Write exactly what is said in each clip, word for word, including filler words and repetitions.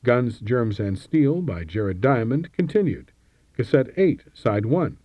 Guns, Germs, and Steel by Jared Diamond continued. Cassette eight, Side one.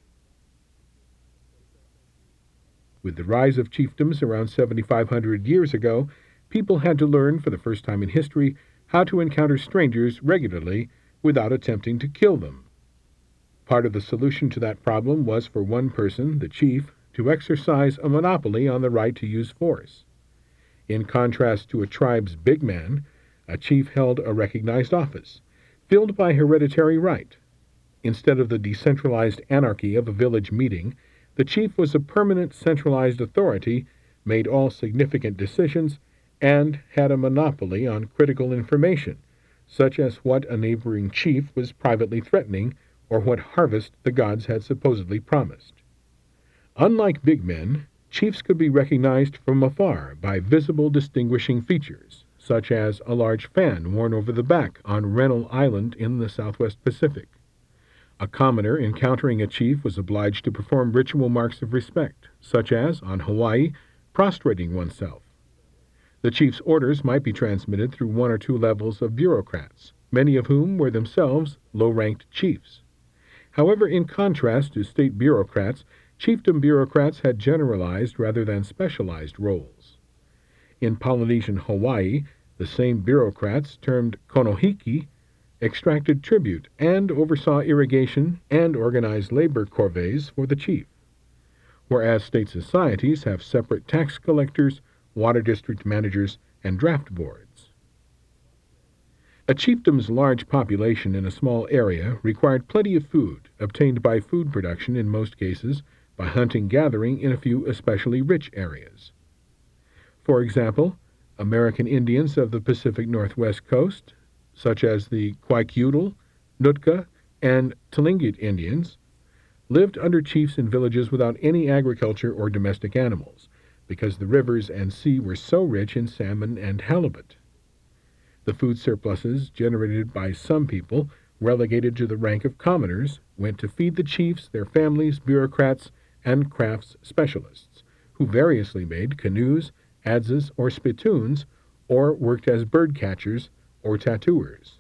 With the rise of chiefdoms around seventy-five hundred years ago, people had to learn for the first time in history how to encounter strangers regularly without attempting to kill them. Part of the solution to that problem was for one person, the chief, to exercise a monopoly on the right to use force. In contrast to a tribe's big man, a chief held a recognized office, filled by hereditary right. Instead of the decentralized anarchy of a village meeting, the chief was a permanent centralized authority, made all significant decisions, and had a monopoly on critical information, such as what a neighboring chief was privately threatening or what harvest the gods had supposedly promised. Unlike big men, chiefs could be recognized from afar by visible distinguishing features, such as a large fan worn over the back on Rennell Island in the Southwest Pacific. A commoner encountering a chief was obliged to perform ritual marks of respect, such as, on Hawaii, prostrating oneself. The chief's orders might be transmitted through one or two levels of bureaucrats, many of whom were themselves low-ranked chiefs. However, in contrast to state bureaucrats, chiefdom bureaucrats had generalized rather than specialized roles. In Polynesian Hawaii, the same bureaucrats, termed konohiki, extracted tribute and oversaw irrigation and organized labor corvées for the chief, whereas state societies have separate tax collectors, water district managers, and draft boards. A chiefdom's large population in a small area required plenty of food, obtained by food production in most cases, by hunting-gathering in a few especially rich areas. For example, American Indians of the Pacific Northwest coast, such as the Kwakiutl, Nootka, and Tlingit Indians, lived under chiefs in villages without any agriculture or domestic animals, because the rivers and sea were so rich in salmon and halibut. The food surpluses generated by some people, relegated to the rank of commoners, went to feed the chiefs, their families, bureaucrats, and crafts specialists, who variously made canoes, adzes, or spittoons, or worked as bird catchers or tattooers.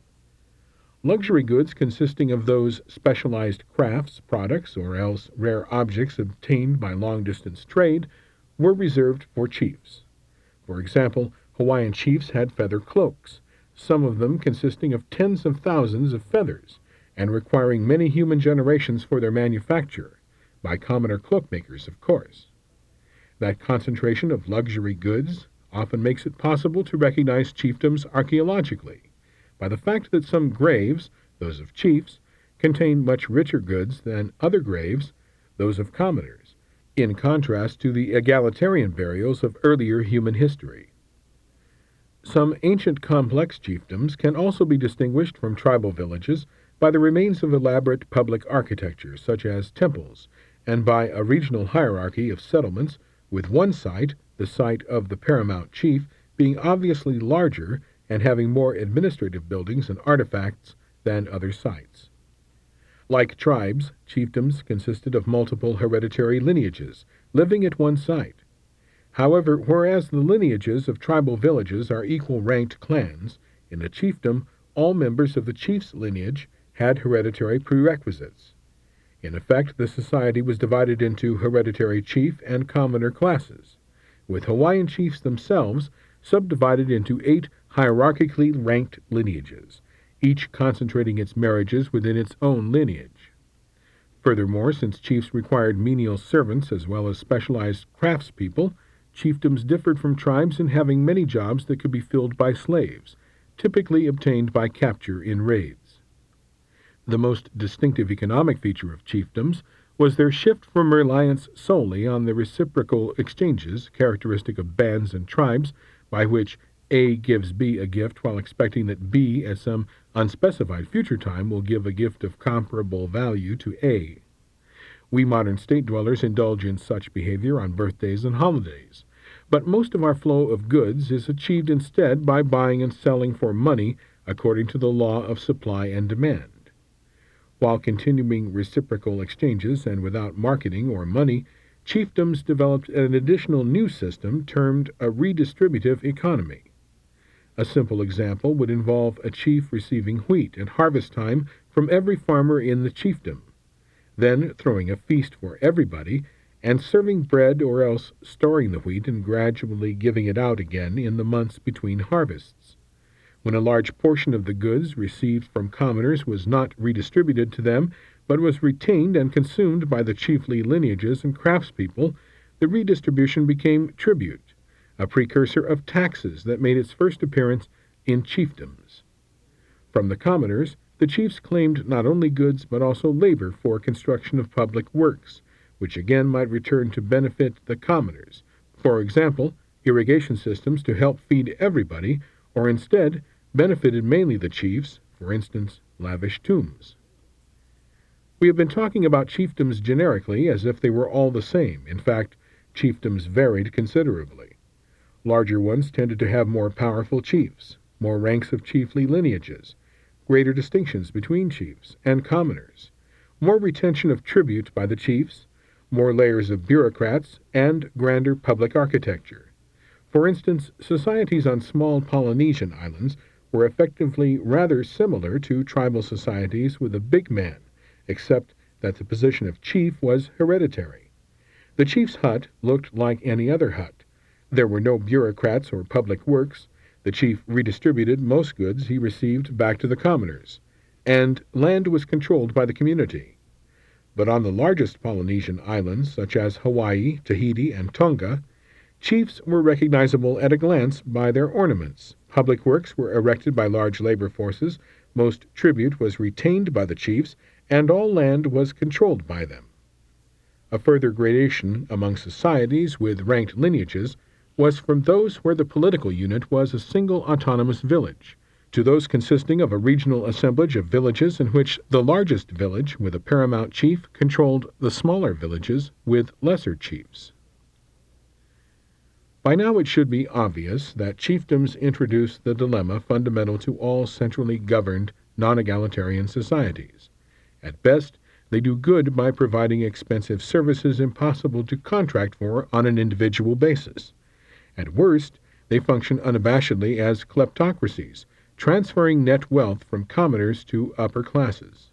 Luxury goods consisting of those specialized crafts, products, or else rare objects obtained by long-distance trade were reserved for chiefs. For example, Hawaiian chiefs had feather cloaks, some of them consisting of tens of thousands of feathers and requiring many human generations for their manufacture, by commoner cloakmakers, of course. That concentration of luxury goods often makes it possible to recognize chiefdoms archaeologically, by the fact that some graves, those of chiefs, contain much richer goods than other graves, those of commoners, in contrast to the egalitarian burials of earlier human history. Some ancient complex chiefdoms can also be distinguished from tribal villages by the remains of elaborate public architecture, such as temples, and by a regional hierarchy of settlements, with one site, the site of the paramount chief, being obviously larger and having more administrative buildings and artifacts than other sites. Like tribes, chiefdoms consisted of multiple hereditary lineages, living at one site. However, whereas the lineages of tribal villages are equal-ranked clans, in a chiefdom all members of the chief's lineage had hereditary prerequisites. In effect, the society was divided into hereditary chief and commoner classes, with Hawaiian chiefs themselves subdivided into eight hierarchically ranked lineages, each concentrating its marriages within its own lineage. Furthermore, since chiefs required menial servants as well as specialized craftspeople, chiefdoms differed from tribes in having many jobs that could be filled by slaves, typically obtained by capture in raids. The most distinctive economic feature of chiefdoms was their shift from reliance solely on the reciprocal exchanges characteristic of bands and tribes, by which A gives B a gift while expecting that B, at some unspecified future time, will give a gift of comparable value to A. We modern state dwellers indulge in such behavior on birthdays and holidays, but most of our flow of goods is achieved instead by buying and selling for money according to the law of supply and demand. While continuing reciprocal exchanges and without marketing or money, chiefdoms developed an additional new system termed a redistributive economy. A simple example would involve a chief receiving wheat at harvest time from every farmer in the chiefdom, then throwing a feast for everybody, and serving bread or else storing the wheat and gradually giving it out again in the months between harvests. When a large portion of the goods received from commoners was not redistributed to them, but was retained and consumed by the chiefly lineages and craftspeople, the redistribution became tribute, a precursor of taxes that made its first appearance in chiefdoms. From the commoners, the chiefs claimed not only goods but also labor for construction of public works, which again might return to benefit the commoners, for example, irrigation systems to help feed everybody, or instead benefited mainly the chiefs, for instance, lavish tombs. We have been talking about chiefdoms generically as if they were all the same. In fact, chiefdoms varied considerably. Larger ones tended to have more powerful chiefs, more ranks of chiefly lineages, greater distinctions between chiefs and commoners, more retention of tribute by the chiefs, more layers of bureaucrats, and grander public architecture. For instance, societies on small Polynesian islands were effectively rather similar to tribal societies with a big man, except that the position of chief was hereditary. The chief's hut looked like any other hut. There were no bureaucrats or public works. The chief redistributed most goods he received back to the commoners, and land was controlled by the community. But on the largest Polynesian islands, such as Hawaii, Tahiti, and Tonga, chiefs were recognizable at a glance by their ornaments. Public works were erected by large labor forces, most tribute was retained by the chiefs, and all land was controlled by them. A further gradation among societies with ranked lineages was from those where the political unit was a single autonomous village, to those consisting of a regional assemblage of villages in which the largest village with a paramount chief controlled the smaller villages with lesser chiefs. By now it should be obvious that chiefdoms introduce the dilemma fundamental to all centrally governed, non-egalitarian societies. At best, they do good by providing expensive services impossible to contract for on an individual basis. At worst, they function unabashedly as kleptocracies, transferring net wealth from commoners to upper classes.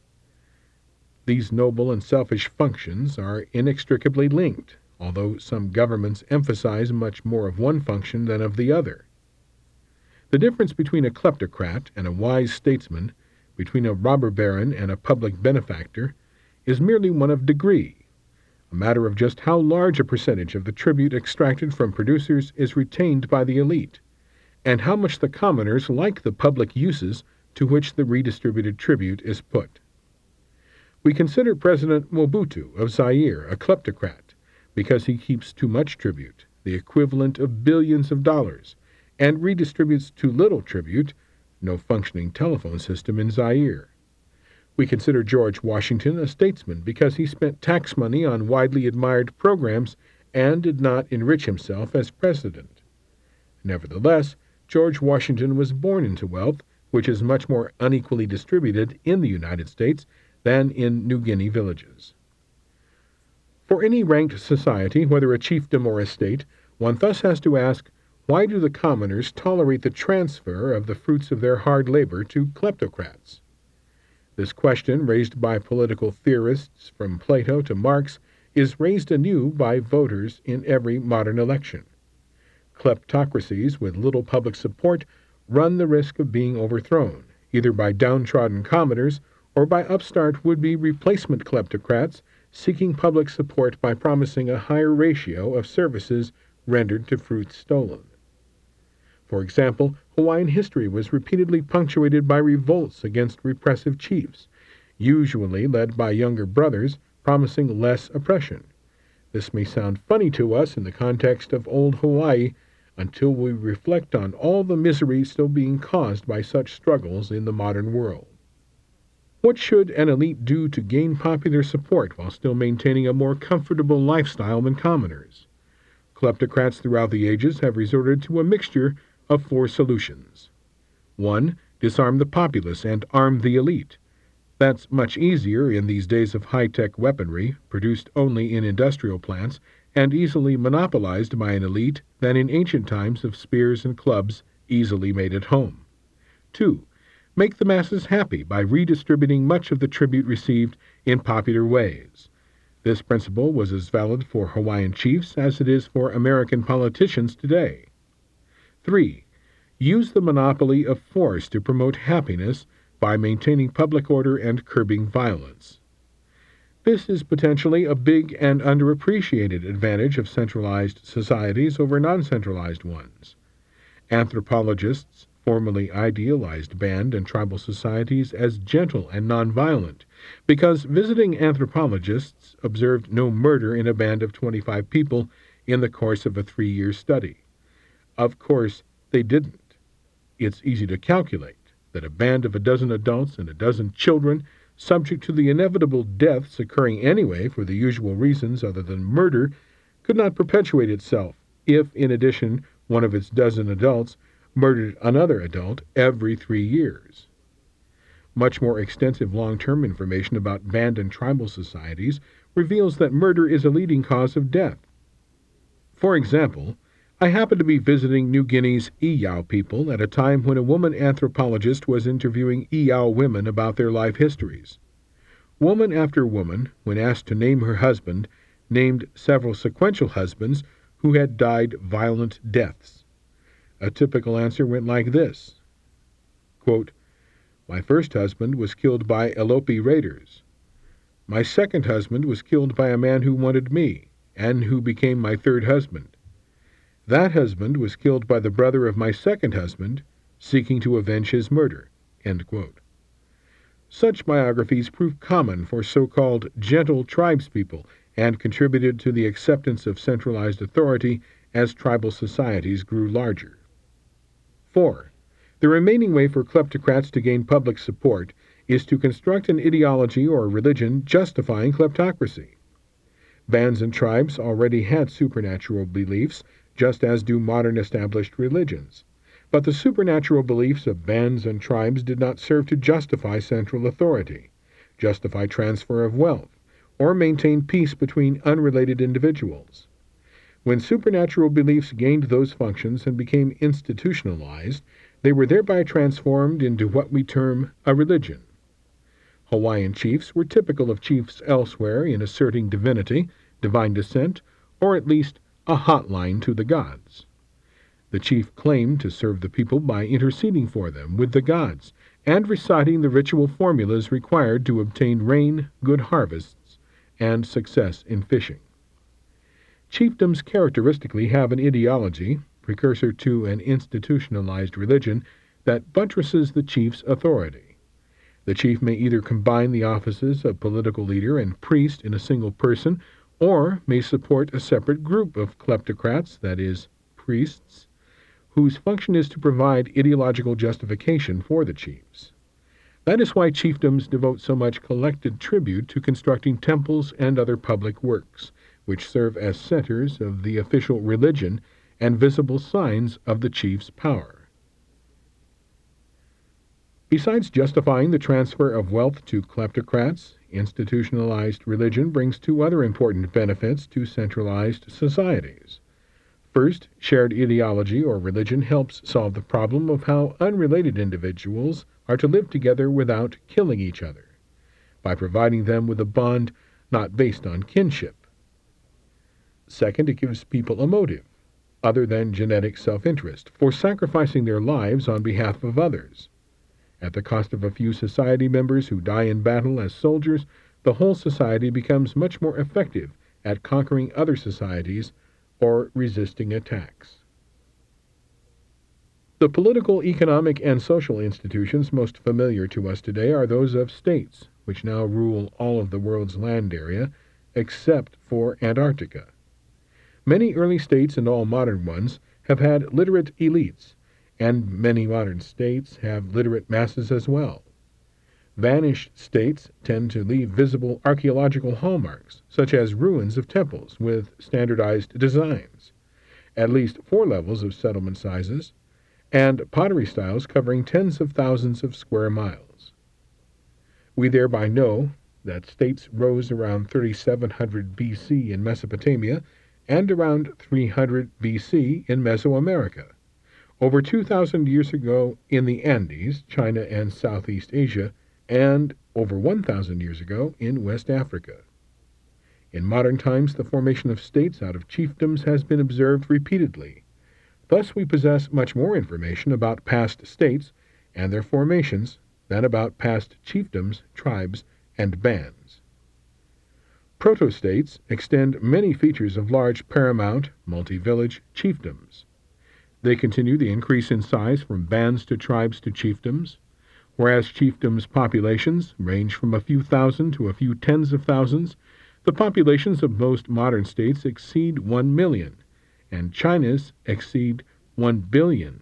These noble and selfish functions are inextricably linked, although some governments emphasize much more of one function than of the other. The difference between a kleptocrat and a wise statesman, between a robber baron and a public benefactor, is merely one of degree, a matter of just how large a percentage of the tribute extracted from producers is retained by the elite, and how much the commoners like the public uses to which the redistributed tribute is put. We consider President Mobutu of Zaire a kleptocrat because he keeps too much tribute, the equivalent of billions of dollars, and redistributes too little tribute, no functioning telephone system in Zaire. We consider George Washington a statesman because he spent tax money on widely admired programs and did not enrich himself as president. Nevertheless, George Washington was born into wealth, which is much more unequally distributed in the United States than in New Guinea villages. For any ranked society, whether a chiefdom or a state, one thus has to ask, why do the commoners tolerate the transfer of the fruits of their hard labor to kleptocrats? This question, raised by political theorists from Plato to Marx, is raised anew by voters in every modern election. Kleptocracies with little public support run the risk of being overthrown, either by downtrodden commoners or by upstart would-be replacement kleptocrats seeking public support by promising a higher ratio of services rendered to fruits stolen. For example, Hawaiian history was repeatedly punctuated by revolts against repressive chiefs, usually led by younger brothers promising less oppression. This may sound funny to us in the context of old Hawaii until we reflect on all the misery still being caused by such struggles in the modern world. What should an elite do to gain popular support while still maintaining a more comfortable lifestyle than commoners? Kleptocrats throughout the ages have resorted to a mixture of four solutions. One, disarm the populace and arm the elite. That's much easier in these days of high-tech weaponry, produced only in industrial plants, and easily monopolized by an elite than in ancient times of spears and clubs, easily made at home. Two, make the masses happy by redistributing much of the tribute received in popular ways. This principle was as valid for Hawaiian chiefs as it is for American politicians today. Three, use the monopoly of force to promote happiness by maintaining public order and curbing violence. This is potentially a big and underappreciated advantage of centralized societies over non-centralized ones. Anthropologists formerly idealized band and tribal societies as gentle and nonviolent because visiting anthropologists observed no murder in a band of twenty-five people in the course of a three-year study. Of course, they didn't. It's easy to calculate that a band of a dozen adults and a dozen children, subject to the inevitable deaths occurring anyway for the usual reasons other than murder, could not perpetuate itself if, in addition, one of its dozen adults murdered another adult every three years. Much more extensive long-term information about band and tribal societies reveals that murder is a leading cause of death. For example, I happened to be visiting New Guinea's Iau people at a time when a woman anthropologist was interviewing Iau women about their life histories. Woman after woman, when asked to name her husband, named several sequential husbands who had died violent deaths. A typical answer went like this, quote, "My first husband was killed by Elopi raiders. My second husband was killed by a man who wanted me, and who became my third husband. That husband was killed by the brother of my second husband, seeking to avenge his murder." End quote. Such biographies proved common for so-called gentle tribespeople and contributed to the acceptance of centralized authority as tribal societies grew larger. Four, the remaining way for kleptocrats to gain public support is to construct an ideology or religion justifying kleptocracy. Bands and tribes already had supernatural beliefs, just as do modern established religions. But the supernatural beliefs of bands and tribes did not serve to justify central authority, justify transfer of wealth, or maintain peace between unrelated individuals. When supernatural beliefs gained those functions and became institutionalized, they were thereby transformed into what we term a religion. Hawaiian chiefs were typical of chiefs elsewhere in asserting divinity, divine descent, or at least a hotline to the gods. The chief claimed to serve the people by interceding for them with the gods and reciting the ritual formulas required to obtain rain, good harvests, and success in fishing. Chiefdoms characteristically have an ideology, precursor to an institutionalized religion, that buttresses the chief's authority. The chief may either combine the offices of political leader and priest in a single person, or may support a separate group of kleptocrats, that is, priests, whose function is to provide ideological justification for the chiefs. That is why chiefdoms devote so much collected tribute to constructing temples and other public works, which serve as centers of the official religion and visible signs of the chief's power. Besides justifying the transfer of wealth to kleptocrats, institutionalized religion brings two other important benefits to centralized societies. First, shared ideology or religion helps solve the problem of how unrelated individuals are to live together without killing each other, by providing them with a bond not based on kinship. Second, it gives people a motive, other than genetic self-interest, for sacrificing their lives on behalf of others. At the cost of a few society members who die in battle as soldiers, the whole society becomes much more effective at conquering other societies or resisting attacks. The political, economic, and social institutions most familiar to us today are those of states, which now rule all of the world's land area, except for Antarctica. Many early states and all modern ones have had literate elites, and many modern states have literate masses as well. Vanished states tend to leave visible archaeological hallmarks, such as ruins of temples with standardized designs, at least four levels of settlement sizes, and pottery styles covering tens of thousands of square miles. We thereby know that states rose around thirty-seven hundred B C in Mesopotamia and around three hundred B C in Mesoamerica, over two thousand years ago in the Andes, China and Southeast Asia, and over one thousand years ago in West Africa. In modern times, the formation of states out of chiefdoms has been observed repeatedly. Thus, we possess much more information about past states and their formations than about past chiefdoms, tribes, and bands. Proto-states extend many features of large paramount, multi-village chiefdoms. They continue the increase in size from bands to tribes to chiefdoms, whereas chiefdoms' populations range from a few thousand to a few tens of thousands. The populations of most modern states exceed one million, and China's exceed one billion.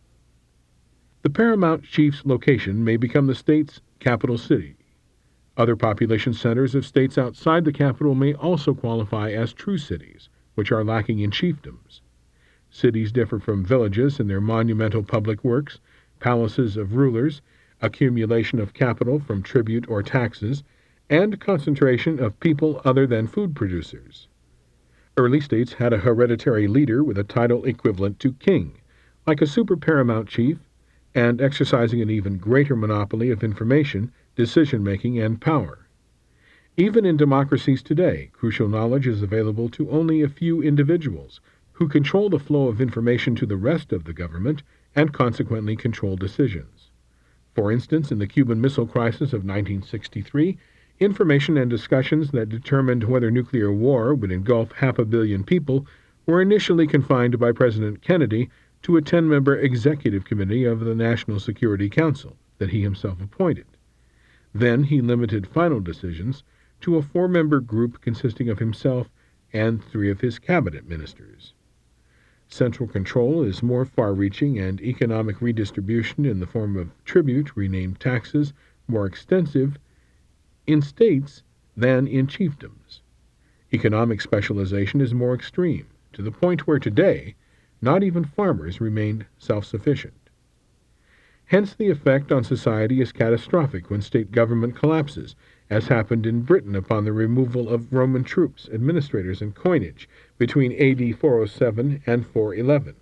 The paramount chief's location may become the state's capital city. Other population centers of states outside the capital may also qualify as true cities, which are lacking in chiefdoms. Cities differ from villages in their monumental public works, palaces of rulers, accumulation of capital from tribute or taxes, and concentration of people other than food producers. Early states had a hereditary leader with a title equivalent to king, like a super paramount chief, and exercising an even greater monopoly of information, decision-making, and power. Even in democracies today, crucial knowledge is available to only a few individuals, who control the flow of information to the rest of the government and consequently control decisions. For instance, in the Cuban Missile Crisis of nineteen sixty-three, information and discussions that determined whether nuclear war would engulf half a billion people were initially confined by President Kennedy to a ten-member executive committee of the National Security Council that he himself appointed. Then he limited final decisions to a four-member group consisting of himself and three of his cabinet ministers. Central control is more far-reaching, and economic redistribution in the form of tribute, renamed taxes, more extensive in states than in chiefdoms. Economic specialization is more extreme, to the point where today not even farmers remain self-sufficient. Hence the effect on society is catastrophic when state government collapses, as happened in Britain upon the removal of Roman troops, administrators, and coinage between A D four oh seven and four eleven.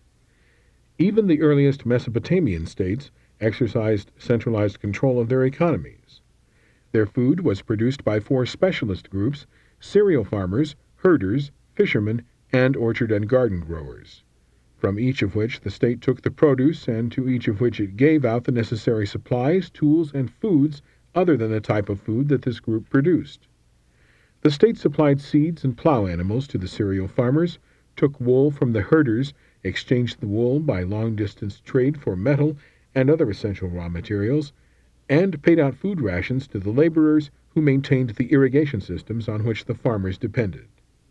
Even the earliest Mesopotamian states exercised centralized control of their economies. Their food was produced by four specialist groups: cereal farmers, herders, fishermen, and orchard and garden growers, from each of which the state took the produce and to each of which it gave out the necessary supplies, tools, and foods other than the type of food that this group produced. The state supplied seeds and plow animals to the cereal farmers, took wool from the herders, exchanged the wool by long-distance trade for metal and other essential raw materials, and paid out food rations to the laborers who maintained the irrigation systems on which the farmers depended.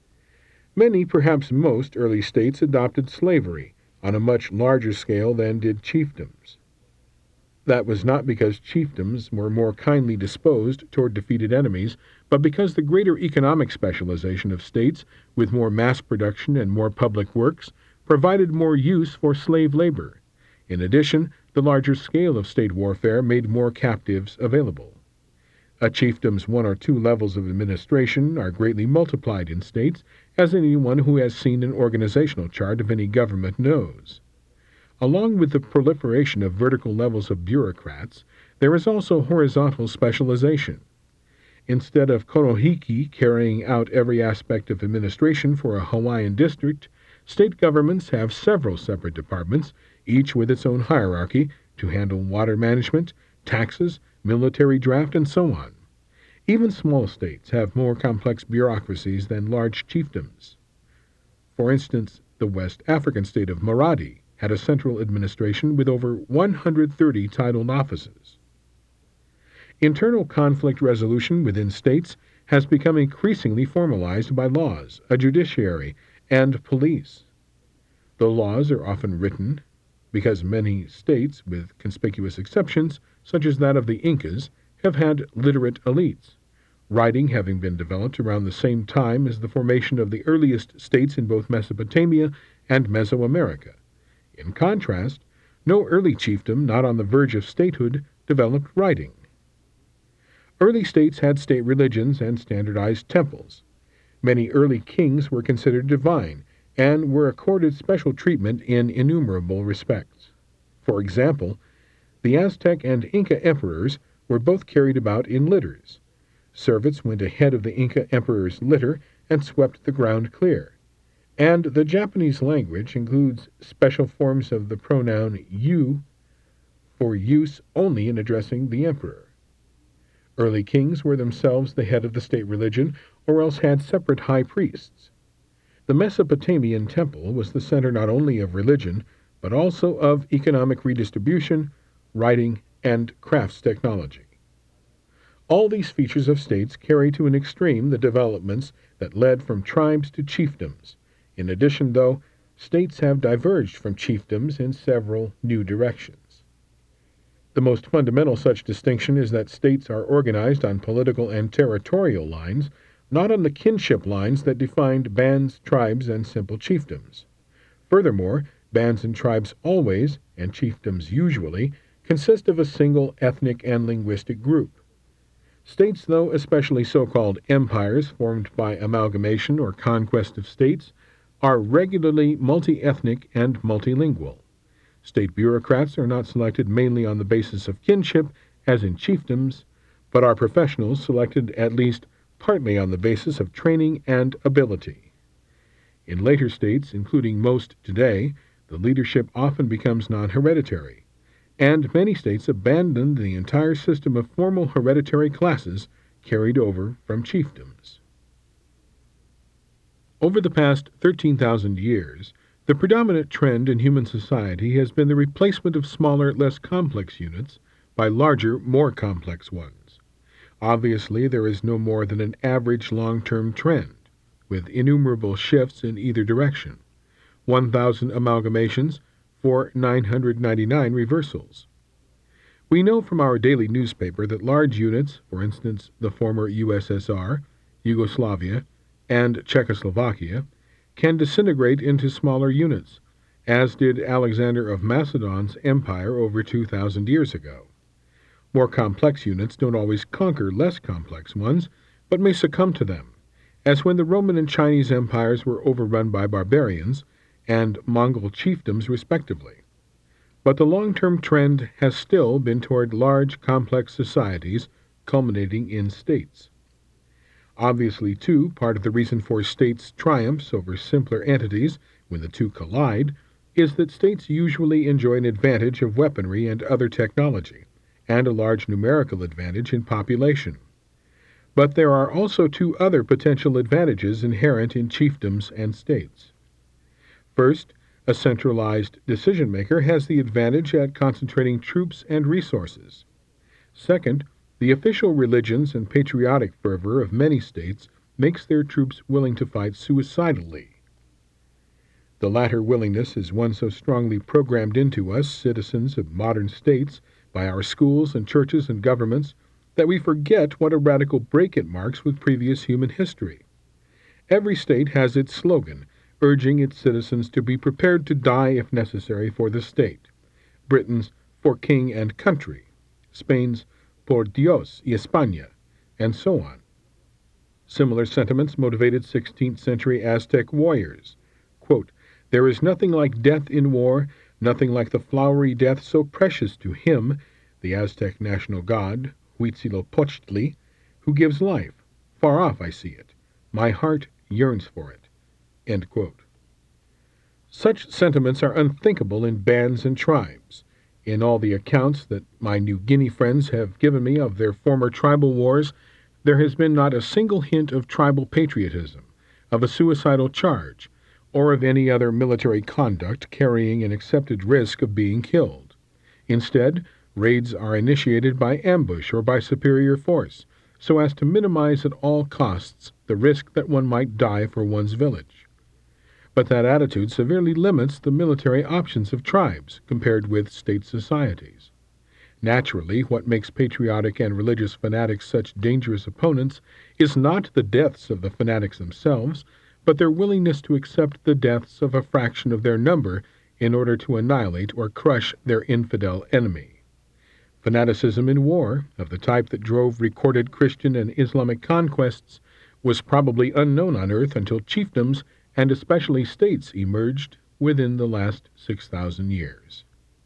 Many, perhaps most, early states adopted slavery on a much larger scale than did chiefdoms. That was not because chiefdoms were more kindly disposed toward defeated enemies, but because the greater economic specialization of states, with more mass production and more public works, provided more use for slave labor. In addition, the larger scale of state warfare made more captives available. A chiefdom's one or two levels of administration are greatly multiplied in states, as anyone who has seen an organizational chart of any government knows. Along with the proliferation of vertical levels of bureaucrats, there is also horizontal specialization. Instead of Konohiki carrying out every aspect of administration for a Hawaiian district, state governments have several separate departments, each with its own hierarchy, to handle water management, taxes, military draft, and so on. Even small states have more complex bureaucracies than large chiefdoms. For instance, the West African state of Maradi had a central administration with over one hundred thirty titled offices. Internal conflict resolution within states has become increasingly formalized by laws, a judiciary, and police. The laws are often written because many states, with conspicuous exceptions, such as that of the Incas, have had literate elites, writing having been developed around the same time as the formation of the earliest states in both Mesopotamia and Mesoamerica. In contrast, no early chiefdom not on the verge of statehood developed writing. Early states had state religions and standardized temples. Many early kings were considered divine, and were accorded special treatment in innumerable respects. For example, the Aztec and Inca emperors were both carried about in litters. Servants went ahead of the Inca emperor's litter and swept the ground clear. And the Japanese language includes special forms of the pronoun you for use only in addressing the emperor. Early kings were themselves the head of the state religion, or else had separate high priests. The Mesopotamian temple was the center not only of religion, but also of economic redistribution, writing, and crafts technology. All these features of states carry to an extreme the developments that led from tribes to chiefdoms. In addition, though, states have diverged from chiefdoms in several new directions. The most fundamental such distinction is that states are organized on political and territorial lines, not on the kinship lines that defined bands, tribes, and simple chiefdoms. Furthermore, bands and tribes always, and chiefdoms usually, consist of a single ethnic and linguistic group. States, though, especially so-called empires formed by amalgamation or conquest of states, are regularly multi-ethnic and multilingual. State bureaucrats are not selected mainly on the basis of kinship, as in chiefdoms, but are professionals selected at least partly on the basis of training and ability. In later states, including most today, the leadership often becomes non-hereditary, and many states abandon the entire system of formal hereditary classes carried over from chiefdoms. Over the past thirteen thousand years, the predominant trend in human society has been the replacement of smaller, less complex units by larger, more complex ones. Obviously, there is no more than an average long-term trend, with innumerable shifts in either direction, one thousand amalgamations for nine hundred ninety-nine reversals. We know from our daily newspaper that large units, for instance the former U S S R, Yugoslavia, and Czechoslovakia, can disintegrate into smaller units, as did Alexander of Macedon's empire over two thousand years ago. More complex units don't always conquer less complex ones, but may succumb to them, as when the Roman and Chinese empires were overrun by barbarians and Mongol chiefdoms respectively. But the long-term trend has still been toward large, complex societies culminating in states. Obviously, too, part of the reason for states' triumphs over simpler entities when the two collide is that states usually enjoy an advantage of weaponry and other technology, and a large numerical advantage in population. But there are also two other potential advantages inherent in chiefdoms and states. First, a centralized decision-maker has the advantage at concentrating troops and resources. Second, the official religions and patriotic fervor of many states makes their troops willing to fight suicidally. The latter willingness is one so strongly programmed into us, citizens of modern states, by our schools and churches and governments, that we forget what a radical break it marks with previous human history. Every state has its slogan, urging its citizens to be prepared to die if necessary for the state. Britain's "for king and country," Spain's "por Dios y España," and so on. Similar sentiments motivated sixteenth century Aztec warriors. Quote, "There is nothing like death in war, nothing like the flowery death so precious to him, the Aztec national god, Huitzilopochtli, who gives life. Far off I see it. My heart yearns for it." End quote. Such sentiments are unthinkable in bands and tribes. In all the accounts that my New Guinea friends have given me of their former tribal wars, there has been not a single hint of tribal patriotism, of a suicidal charge, or of any other military conduct carrying an accepted risk of being killed. Instead, raids are initiated by ambush or by superior force, so as to minimize at all costs the risk that one might die for one's village. But that attitude severely limits the military options of tribes compared with state societies. Naturally, what makes patriotic and religious fanatics such dangerous opponents is not the deaths of the fanatics themselves, but their willingness to accept the deaths of a fraction of their number in order to annihilate or crush their infidel enemy. Fanaticism in war, of the type that drove recorded Christian and Islamic conquests, was probably unknown on earth until chiefdoms and especially states emerged within the last six thousand years.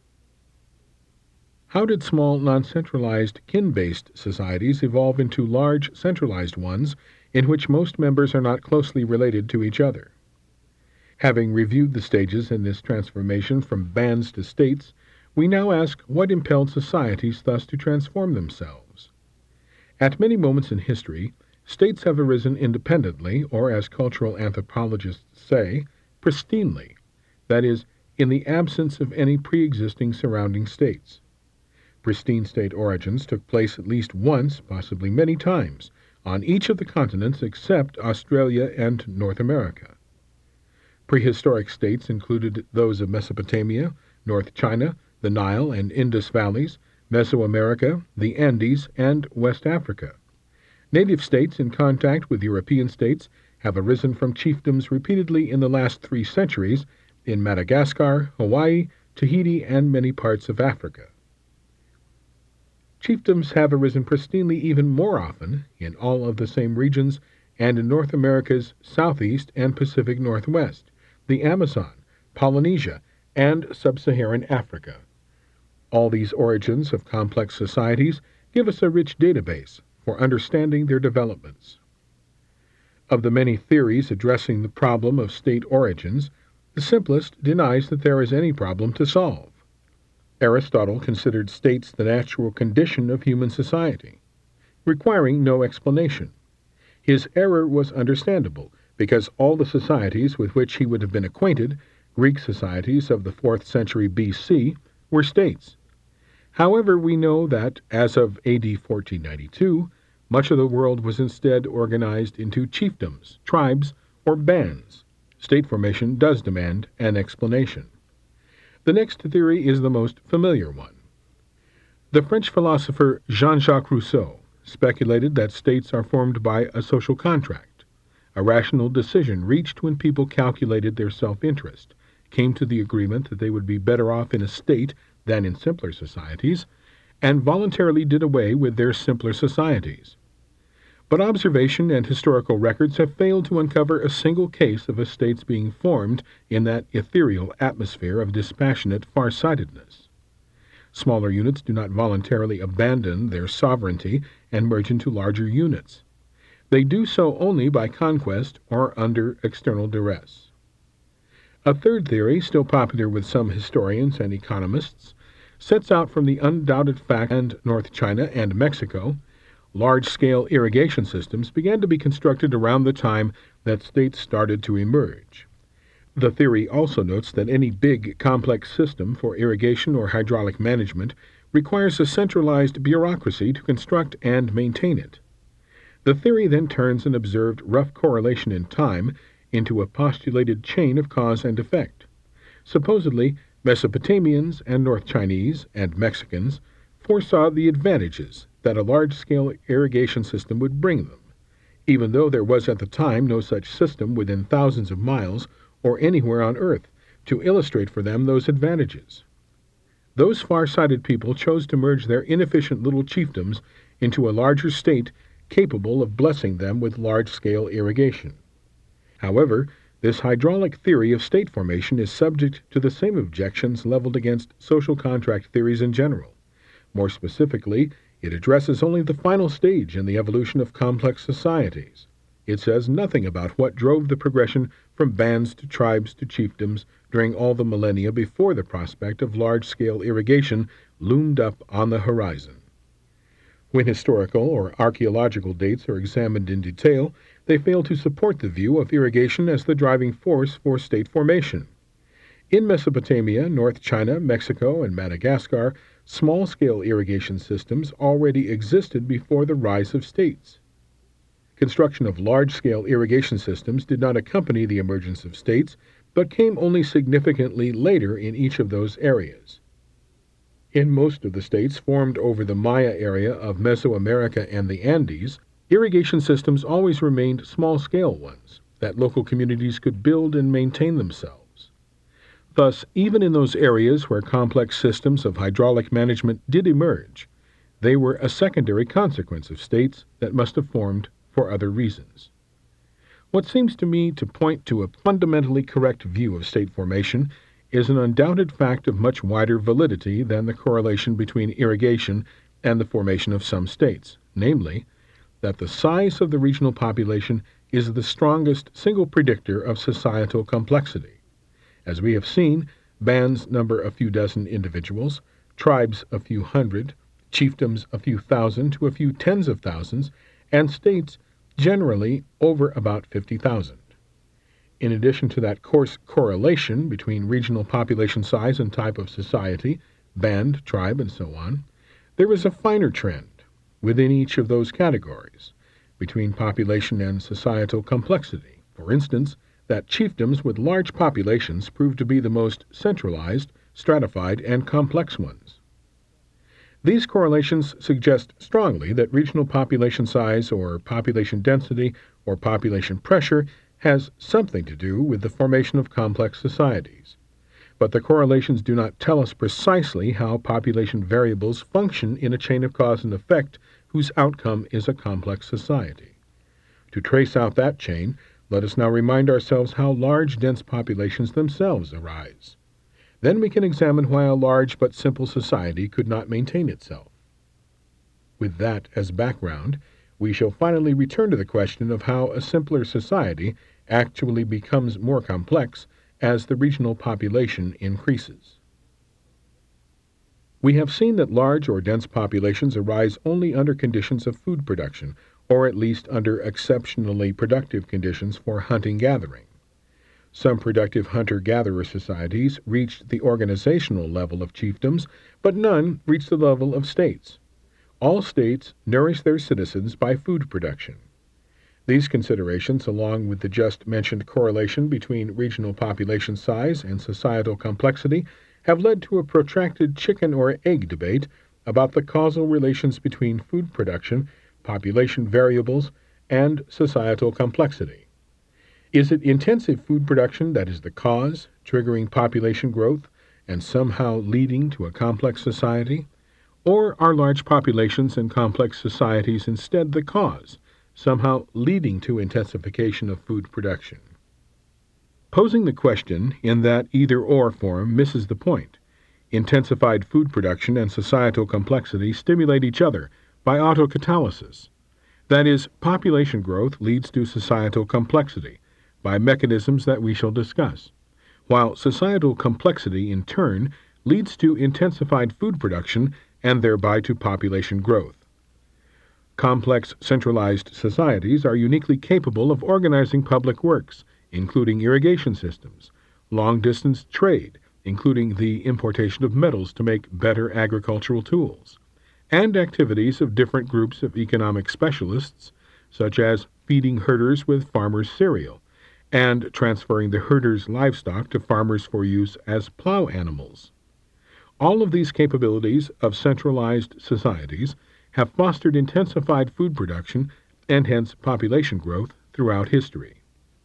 How did small, non-centralized, kin-based societies evolve into large, centralized ones in which most members are not closely related to each other? Having reviewed the stages in this transformation from bands to states, we now ask what impelled societies thus to transform themselves. At many moments in history, states have arisen independently, or as cultural anthropologists say, pristinely, that is, in the absence of any pre-existing surrounding states. Pristine state origins took place at least once, possibly many times, on each of the continents except Australia and North America. Prehistoric states included those of Mesopotamia, North China, the Nile and Indus valleys, Mesoamerica, the Andes, and West Africa. Native states in contact with European states have arisen from chiefdoms repeatedly in the last three centuries in Madagascar, Hawaii, Tahiti, and many parts of Africa. Chiefdoms have arisen pristinely even more often in all of the same regions and in North America's southeast and Pacific Northwest, the Amazon, Polynesia, and Sub-Saharan Africa. All these origins of complex societies give us a rich database for understanding their developments. Of the many theories addressing the problem of state origins, the simplest denies that there is any problem to solve. Aristotle considered states the natural condition of human society, requiring no explanation. His error was understandable, because all the societies with which he would have been acquainted, Greek societies of the fourth century B C, were states. However, we know that, as of A D fourteen ninety-two, much of the world was instead organized into chiefdoms, tribes, or bands. State formation does demand an explanation. The next theory is the most familiar one. The French philosopher Jean-Jacques Rousseau speculated that states are formed by a social contract, a rational decision reached when people calculated their self-interest, came to the agreement that they would be better off in a state than in simpler societies, and voluntarily did away with their simpler societies. But observation and historical records have failed to uncover a single case of a state's being formed in that ethereal atmosphere of dispassionate farsightedness. Smaller units do not voluntarily abandon their sovereignty and merge into larger units. They do so only by conquest or under external duress. A third theory, still popular with some historians and economists, sets out from the undoubted fact that North China and Mexico, large-scale irrigation systems began to be constructed around the time that states started to emerge. The theory also notes that any big, complex system for irrigation or hydraulic management requires a centralized bureaucracy to construct and maintain it. The theory then turns an observed rough correlation in time into a postulated chain of cause and effect. Supposedly, Mesopotamians and North Chinese and Mexicans foresaw the advantages that a large-scale irrigation system would bring them, even though there was at the time no such system within thousands of miles or anywhere on Earth to illustrate for them those advantages. Those far-sighted people chose to merge their inefficient little chiefdoms into a larger state capable of blessing them with large-scale irrigation. However, this hydraulic theory of state formation is subject to the same objections leveled against social contract theories in general. More specifically, it addresses only the final stage in the evolution of complex societies. It says nothing about what drove the progression from bands to tribes to chiefdoms during all the millennia before the prospect of large-scale irrigation loomed up on the horizon. When historical or archaeological dates are examined in detail, they fail to support the view of irrigation as the driving force for state formation. In Mesopotamia, North China, Mexico, and Madagascar, small-scale irrigation systems already existed before the rise of states. Construction of large-scale irrigation systems did not accompany the emergence of states, but came only significantly later in each of those areas. In most of the states formed over the Maya area of Mesoamerica and the Andes, irrigation systems always remained small-scale ones that local communities could build and maintain themselves. Thus, even in those areas where complex systems of hydraulic management did emerge, they were a secondary consequence of states that must have formed for other reasons. What seems to me to point to a fundamentally correct view of state formation is an undoubted fact of much wider validity than the correlation between irrigation and the formation of some states, namely, that the size of the regional population is the strongest single predictor of societal complexity. As we have seen, bands number a few dozen individuals, tribes a few hundred, chiefdoms a few thousand to a few tens of thousands, and states generally over about fifty thousand. In addition to that coarse correlation between regional population size and type of society, band, tribe, and so on, there is a finer trend within each of those categories between population and societal complexity. For instance, that chiefdoms with large populations prove to be the most centralized, stratified, and complex ones. These correlations suggest strongly that regional population size or population density or population pressure has something to do with the formation of complex societies. But the correlations do not tell us precisely how population variables function in a chain of cause and effect whose outcome is a complex society. To trace out that chain, let us now remind ourselves how large dense populations themselves arise. Then we can examine why a large but simple society could not maintain itself. With that as background, we shall finally return to the question of how a simpler society actually becomes more complex as the regional population increases. We have seen that large or dense populations arise only under conditions of food production, or at least under exceptionally productive conditions for hunting-gathering. Some productive hunter-gatherer societies reached the organizational level of chiefdoms, but none reached the level of states. All states nourish their citizens by food production. These considerations, along with the just mentioned correlation between regional population size and societal complexity, have led to a protracted chicken or egg debate about the causal relations between food production, population variables, and societal complexity. Is it intensive food production that is the cause, triggering population growth, and somehow leading to a complex society? Or are large populations and complex societies instead the cause, somehow leading to intensification of food production? Posing the question in that either-or form misses the point. Intensified food production and societal complexity stimulate each other by autocatalysis. That is, population growth leads to societal complexity by mechanisms that we shall discuss, while societal complexity in turn leads to intensified food production and thereby to population growth. Complex centralized societies are uniquely capable of organizing public works, including irrigation systems, long-distance trade, including the importation of metals to make better agricultural tools, and activities of different groups of economic specialists, such as feeding herders with farmers' cereal, and transferring the herders' livestock to farmers for use as plow animals. All of these capabilities of centralized societies have fostered intensified food production and hence population growth throughout history.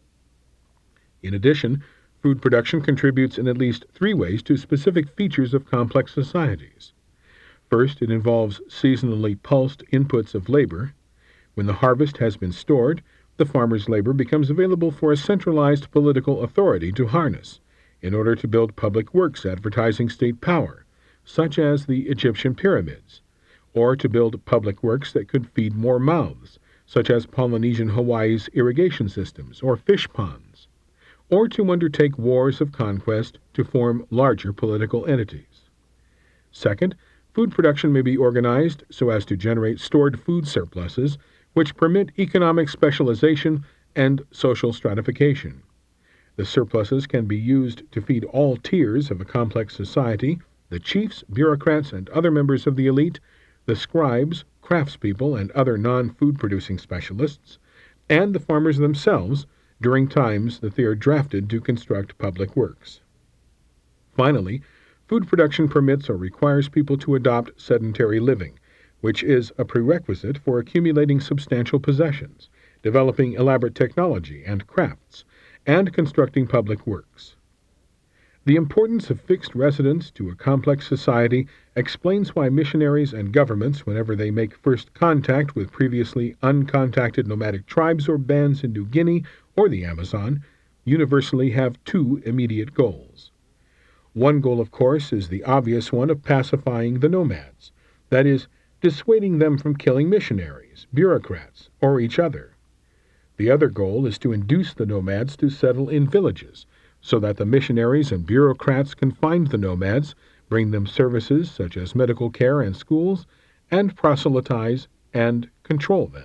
In addition, food production contributes in at least three ways to specific features of complex societies. First, it involves seasonally pulsed inputs of labor. When the harvest has been stored, the farmer's labor becomes available for a centralized political authority to harness in order to build public works advertising state power, such as the Egyptian pyramids, or to build public works that could feed more mouths, such as Polynesian Hawaii's irrigation systems or fish ponds, or to undertake wars of conquest to form larger political entities. Second, food production may be organized so as to generate stored food surpluses, which permit economic specialization and social stratification. The surpluses can be used to feed all tiers of a complex society: the chiefs, bureaucrats, and other members of the elite, the scribes, craftspeople, and other non-food producing specialists, and the farmers themselves during times that they are drafted to construct public works. Finally, food production permits or requires people to adopt sedentary living, which is a prerequisite for accumulating substantial possessions, developing elaborate technology and crafts, and constructing public works. The importance of fixed residence to a complex society explains why missionaries and governments, whenever they make first contact with previously uncontacted nomadic tribes or bands in New Guinea or the Amazon, universally have two immediate goals. One goal, of course, is the obvious one of pacifying the nomads, that is, dissuading them from killing missionaries, bureaucrats, or each other. The other goal is to induce the nomads to settle in villages, so that the missionaries and bureaucrats can find the nomads, bring them services such as medical care and schools, and proselytize and control them.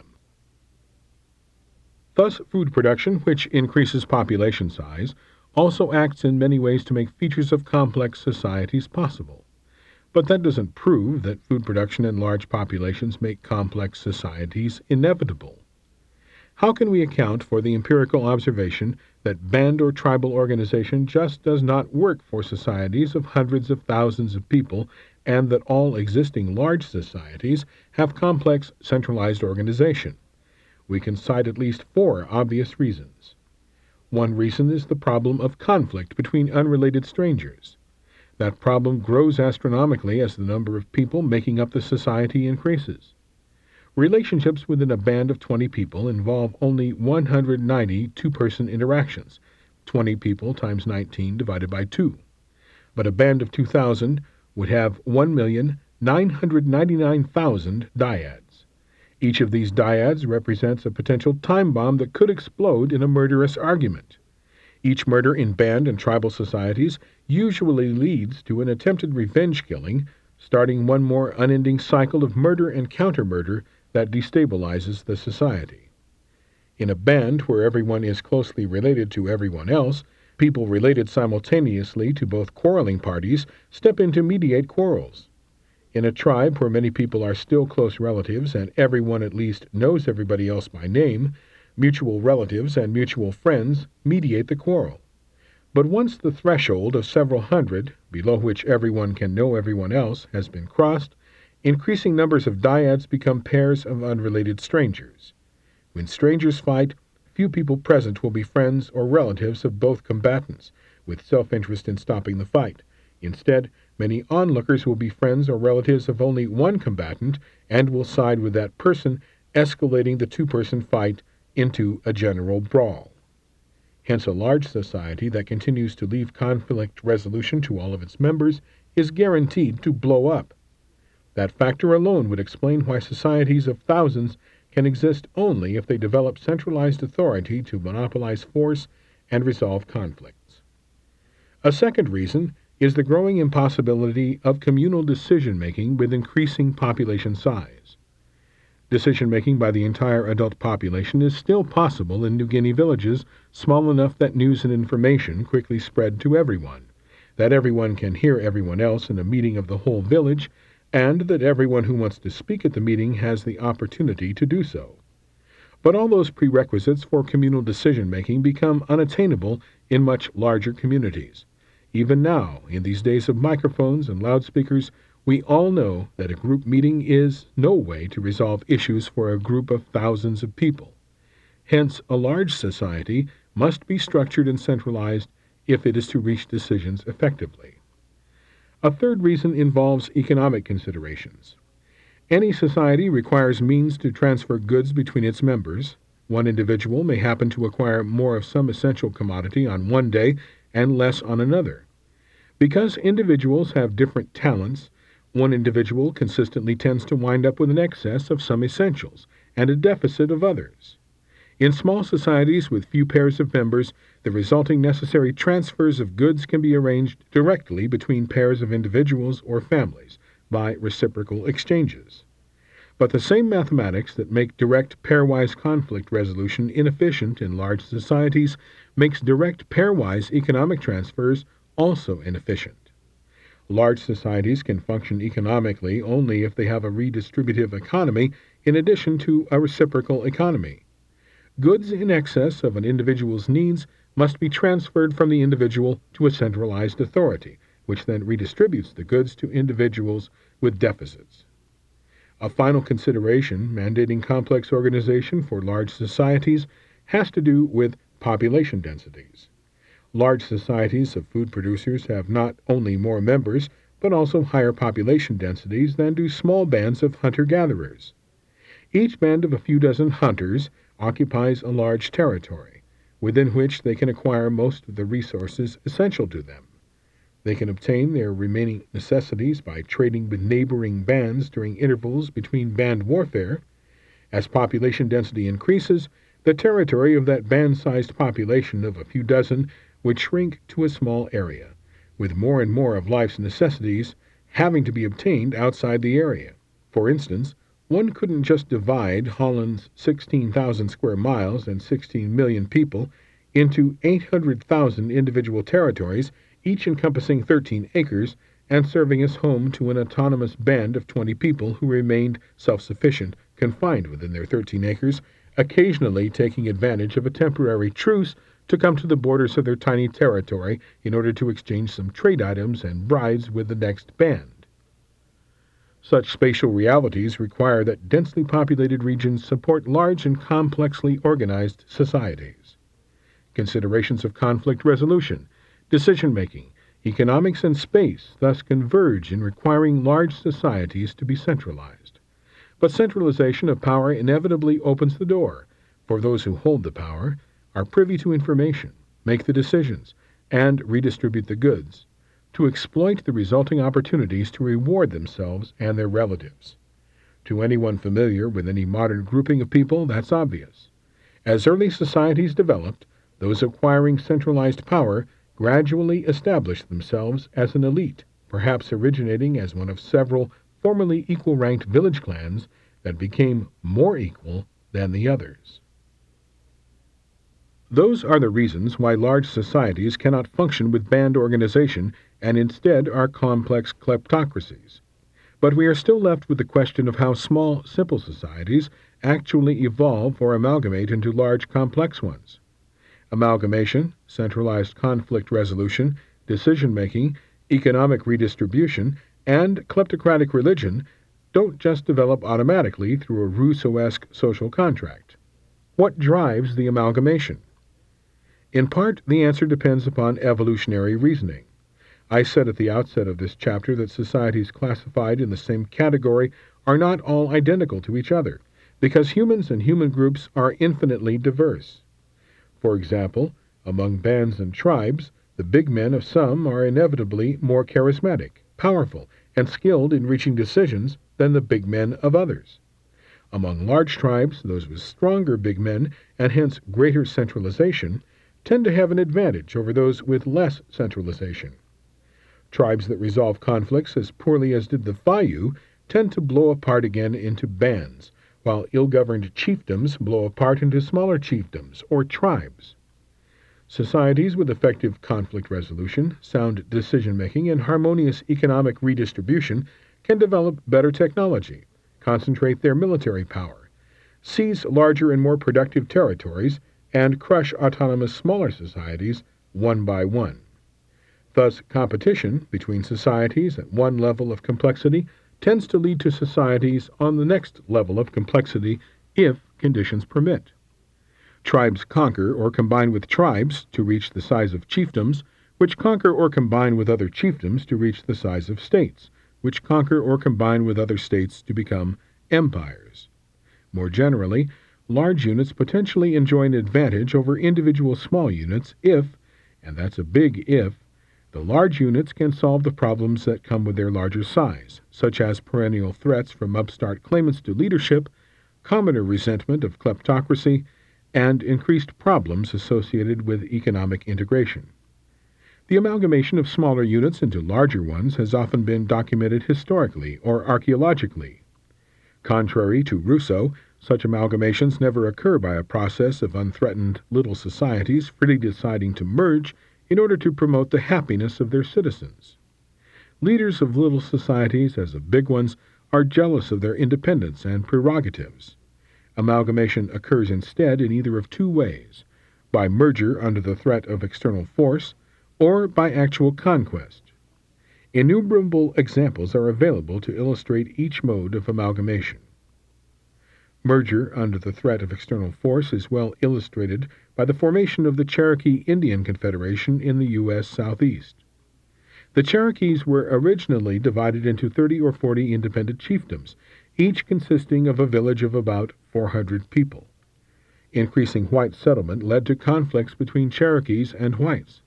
Thus, food production, which increases population size, also acts in many ways to make features of complex societies possible. But that doesn't prove that food production and large populations make complex societies inevitable. How can we account for the empirical observation that band or tribal organization just does not work for societies of hundreds of thousands of people, and that all existing large societies have complex centralized organization? We can cite at least four obvious reasons. One reason is the problem of conflict between unrelated strangers. That problem grows astronomically as the number of people making up the society increases. Relationships within a band of twenty people involve only one hundred ninety two-person interactions, twenty people times nineteen divided by two. But a band of two thousand would have one million nine hundred ninety-nine thousand dyads. Each of these dyads represents a potential time bomb that could explode in a murderous argument. Each murder in band and tribal societies usually leads to an attempted revenge killing, starting one more unending cycle of murder and counter-murder that destabilizes the society. In a band where everyone is closely related to everyone else, people related simultaneously to both quarreling parties step in to mediate quarrels. In a tribe where many people are still close relatives and everyone at least knows everybody else by name, mutual relatives and mutual friends mediate the quarrel. But once the threshold of several hundred, below which everyone can know everyone else, has been crossed, increasing numbers of dyads become pairs of unrelated strangers. When strangers fight, few people present will be friends or relatives of both combatants, with self-interest in stopping the fight. Instead, many onlookers will be friends or relatives of only one combatant and will side with that person, escalating the two-person fight into a general brawl. Hence, a large society that continues to leave conflict resolution to all of its members is guaranteed to blow up. That factor alone would explain why societies of thousands can exist only if they develop centralized authority to monopolize force and resolve conflicts. A second reason is the growing impossibility of communal decision-making with increasing population size. Decision-making by the entire adult population is still possible in New Guinea villages small enough that news and information quickly spread to everyone, that everyone can hear everyone else in a meeting of the whole village, and that everyone who wants to speak at the meeting has the opportunity to do so. But all those prerequisites for communal decision-making become unattainable in much larger communities. Even now, in these days of microphones and loudspeakers, we all know that a group meeting is no way to resolve issues for a group of thousands of people. Hence, a large society must be structured and centralized if it is to reach decisions effectively. A third reason involves economic considerations. Any society requires means to transfer goods between its members. One individual may happen to acquire more of some essential commodity on one day and less on another. Because individuals have different talents, one individual consistently tends to wind up with an excess of some essentials and a deficit of others. In small societies with few pairs of members, the resulting necessary transfers of goods can be arranged directly between pairs of individuals or families by reciprocal exchanges. But the same mathematics that make direct pairwise conflict resolution inefficient in large societies makes direct pairwise economic transfers also inefficient. Large societies can function economically only if they have a redistributive economy in addition to a reciprocal economy. Goods in excess of an individual's needs must be transferred from the individual to a centralized authority, which then redistributes the goods to individuals with deficits. A final consideration mandating complex organization for large societies has to do with population densities. Large societies of food producers have not only more members, but also higher population densities than do small bands of hunter-gatherers. Each band of a few dozen hunters occupies a large territory, within which they can acquire most of the resources essential to them. They can obtain their remaining necessities by trading with neighboring bands during intervals between band warfare. As population density increases, the territory of that band-sized population of a few dozen would shrink to a small area, with more and more of life's necessities having to be obtained outside the area. For instance, one couldn't just divide Holland's sixteen thousand square miles and sixteen million people into eight hundred thousand individual territories, each encompassing thirteen acres, and serving as home to an autonomous band of twenty people who remained self-sufficient, confined within their thirteen acres, occasionally taking advantage of a temporary truce to come to the borders of their tiny territory in order to exchange some trade items and brides with the next band. Such spatial realities require that densely populated regions support large and complexly organized societies. Considerations of conflict resolution, decision-making, economics, and space thus converge in requiring large societies to be centralized. But centralization of power inevitably opens the door, for those who hold the power are privy to information, make the decisions, and redistribute the goods, to exploit the resulting opportunities to reward themselves and their relatives. To anyone familiar with any modern grouping of people, that's obvious. As early societies developed, those acquiring centralized power gradually established themselves as an elite, perhaps originating as one of several formerly equal-ranked village clans that became more equal than the others. Those are the reasons why large societies cannot function with band organization and instead are complex kleptocracies. But we are still left with the question of how small, simple societies actually evolve or amalgamate into large, complex ones. Amalgamation, centralized conflict resolution, decision-making, economic redistribution, and kleptocratic religion don't just develop automatically through a Rousseau-esque social contract. What drives the amalgamation? In part, the answer depends upon evolutionary reasoning. I said at the outset of this chapter that societies classified in the same category are not all identical to each other, because humans and human groups are infinitely diverse. For example, among bands and tribes, the big men of some are inevitably more charismatic, powerful, and skilled in reaching decisions than the big men of others. Among large tribes, those with stronger big men, and hence greater centralization, tend to have an advantage over those with less centralization. Tribes that resolve conflicts as poorly as did the Fayu tend to blow apart again into bands, while ill-governed chiefdoms blow apart into smaller chiefdoms or tribes. Societies with effective conflict resolution, sound decision-making, and harmonious economic redistribution can develop better technology, concentrate their military power, seize larger and more productive territories, and crush autonomous smaller societies one by one. Thus, competition between societies at one level of complexity tends to lead to societies on the next level of complexity if conditions permit. Tribes conquer or combine with tribes to reach the size of chiefdoms, which conquer or combine with other chiefdoms to reach the size of states, which conquer or combine with other states to become empires. More generally, large units potentially enjoy an advantage over individual small units if, and that's a big if, the large units can solve the problems that come with their larger size, such as perennial threats from upstart claimants to leadership, commoner resentment of kleptocracy, and increased problems associated with economic integration. The amalgamation of smaller units into larger ones has often been documented historically or archaeologically. Contrary to Rousseau, such amalgamations never occur by a process of unthreatened little societies freely deciding to merge in order to promote the happiness of their citizens. Leaders of little societies, as of big ones, are jealous of their independence and prerogatives. Amalgamation occurs instead in either of two ways: by merger under the threat of external force, or by actual conquest. Innumerable examples are available to illustrate each mode of amalgamation. Merger under the threat of external force is well illustrated by the formation of the Cherokee Indian Confederation in the U S Southeast. The Cherokees were originally divided into thirty or forty independent chiefdoms, each consisting of a village of about four hundred people. Increasing white settlement led to conflicts between Cherokees and whites.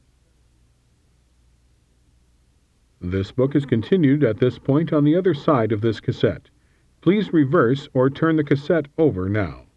This book is continued at this point on the other side of this cassette. Please reverse or turn the cassette over now.